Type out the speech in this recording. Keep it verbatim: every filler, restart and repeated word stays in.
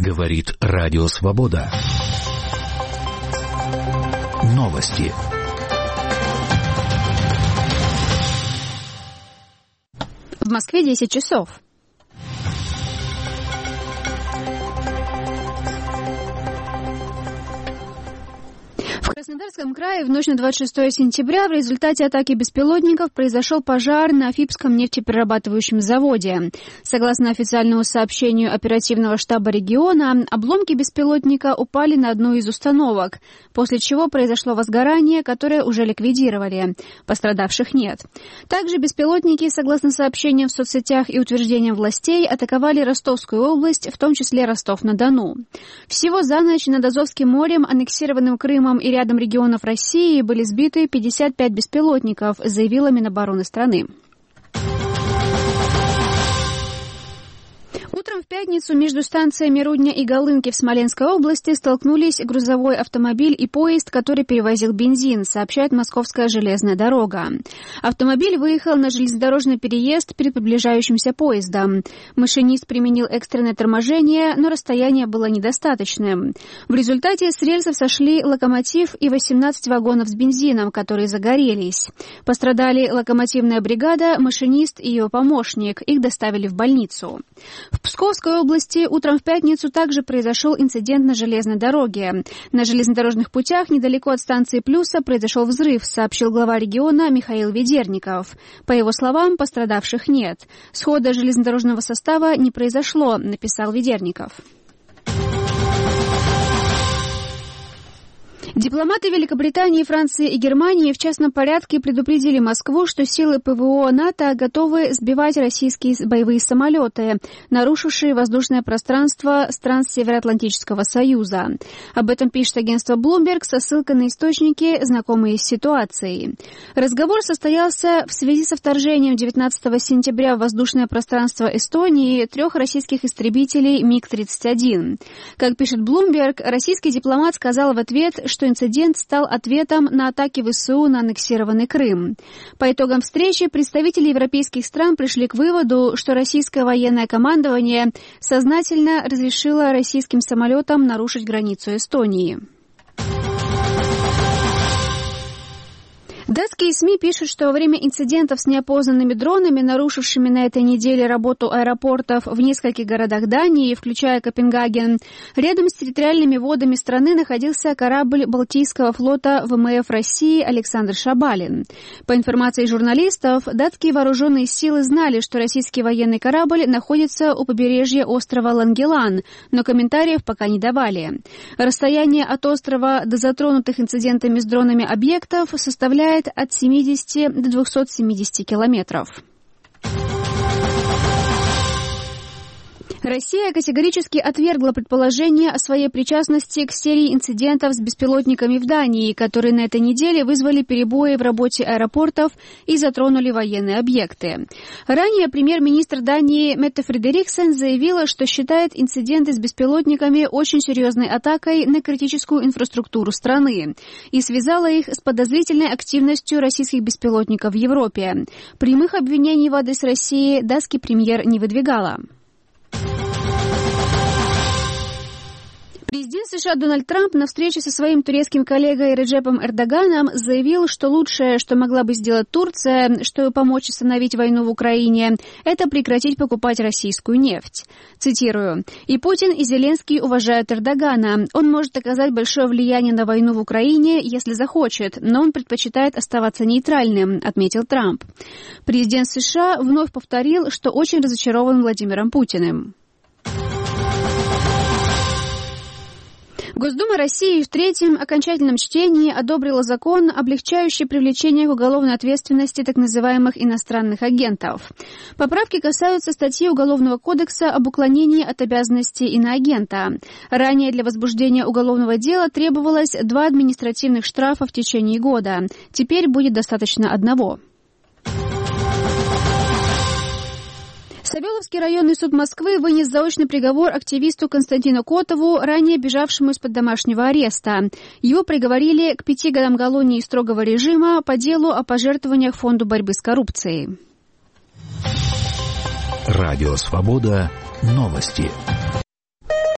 Говорит Радио Свобода. Новости. В Москве десять часов. В Краснодарском крае в ночь на двадцать шестое сентября в результате атаки беспилотников произошел пожар на Афипском нефтеперерабатывающем заводе. Согласно официальному сообщению оперативного штаба региона, обломки беспилотника упали на одну из установок, после чего произошло возгорание, которое уже ликвидировали. Пострадавших нет. Также беспилотники, согласно сообщениям в соцсетях и утверждениям властей, атаковали Ростовскую область, в том числе Ростов-на-Дону. Всего за ночь над Азовским морем, аннексированным Крымом и рядом регионов России были сбиты пятьдесят пять беспилотников, заявила Минобороны страны. Утром в пятницу между станциями Рудня и Голынки в Смоленской области столкнулись грузовой автомобиль и поезд, который перевозил бензин, сообщает Московская железная дорога. Автомобиль выехал на железнодорожный переезд перед приближающимся поездом. Машинист применил экстренное торможение, но расстояние было недостаточным. В результате с рельсов сошли локомотив и восемнадцать вагонов с бензином, которые загорелись. Пострадали локомотивная бригада, машинист и его помощник. Их доставили в больницу. В Псковской области утром в пятницу также произошел инцидент на железной дороге. На железнодорожных путях недалеко от станции Плюса произошел взрыв, сообщил глава региона Михаил Ведерников. По его словам, пострадавших нет. Схода железнодорожного состава не произошло, написал Ведерников. Дипломаты Великобритании, Франции и Германии в частном порядке предупредили Москву, что силы ПВО НАТО готовы сбивать российские боевые самолеты, нарушившие воздушное пространство стран Североатлантического Союза. Об этом пишет агентство Bloomberg со ссылкой на источники, знакомые с ситуацией. Разговор состоялся в связи со вторжением девятнадцатого сентября в воздушное пространство Эстонии трех российских истребителей миг тридцать один. Как пишет Bloomberg, российский дипломат сказал в ответ, что инцидент стал ответом на атаки ВСУ на аннексированный Крым. По итогам встречи представители европейских стран пришли к выводу, что российское военное командование сознательно разрешило российским самолетам нарушить границу Эстонии. Датские СМИ пишут, что во время инцидентов с неопознанными дронами, нарушившими на этой неделе работу аэропортов в нескольких городах Дании, включая Копенгаген, рядом с территориальными водами страны находился корабль Балтийского флота ВМФ России «Александр Шабалин». По информации журналистов, датские вооруженные силы знали, что российский военный корабль находится у побережья острова Лангелан, но комментариев пока не давали. Расстояние от острова до затронутых инцидентами с дронами объектов составляет от семидесяти до двухсот семидесяти километров. Россия категорически отвергла предположение о своей причастности к серии инцидентов с беспилотниками в Дании, которые на этой неделе вызвали перебои в работе аэропортов и затронули военные объекты. Ранее премьер-министр Дании Метте Фредериксен заявила, что считает инциденты с беспилотниками очень серьезной атакой на критическую инфраструктуру страны и связала их с подозрительной активностью российских беспилотников в Европе. Прямых обвинений в адрес России датский премьер не выдвигала. Президент США Дональд Трамп на встрече со своим турецким коллегой Реджепом Эрдоганом заявил, что лучшее, что могла бы сделать Турция, чтобы помочь остановить войну в Украине, это прекратить покупать российскую нефть. Цитирую. «И Путин, и Зеленский уважают Эрдогана. Он может оказать большое влияние на войну в Украине, если захочет, но он предпочитает оставаться нейтральным», отметил Трамп. Президент США вновь повторил, что очень разочарован Владимиром Путиным. Госдума России в третьем окончательном чтении одобрила закон, облегчающий привлечение к уголовной ответственности так называемых иностранных агентов. Поправки касаются статьи Уголовного кодекса об уклонении от обязанностей иноагента. Ранее для возбуждения уголовного дела требовалось два административных штрафа в течение года. Теперь будет достаточно одного. Савеловский районный суд Москвы вынес заочный приговор активисту Константину Котову, ранее бежавшему из-под домашнего ареста. Его приговорили к пяти годам колонии строгого режима по делу о пожертвованиях Фонду борьбы с коррупцией. Радио Свобода. Новости.